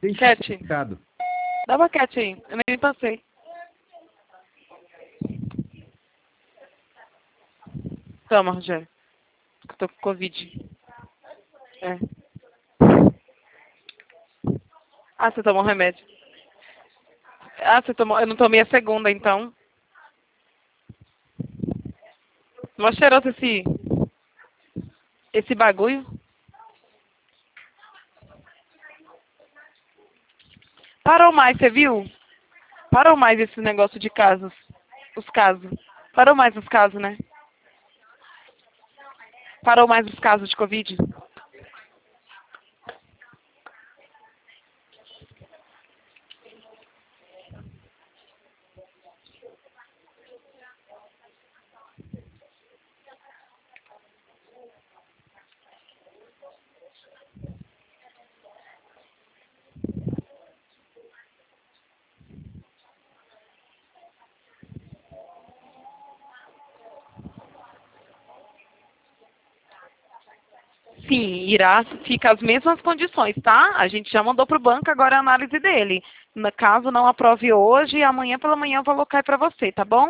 Deixa Cat, o recado. dá uma cat aí. Eu nem passei. Toma, Rogério. Que eu tô com Covid. É. Ah, você tomou um remédio. Ah, você tomou. Eu não tomei a segunda, então. Mó cheiroso esse bagulho. Parou mais, você viu? Parou mais esse negócio de casos. Os casos. Parou mais os casos, né? Parou mais os casos de Covid. Sim, irá fica as mesmas condições, tá? A gente já mandou pro banco agora a análise dele. Caso não aprove hoje, amanhã pela manhã eu vou alocar para você, tá bom?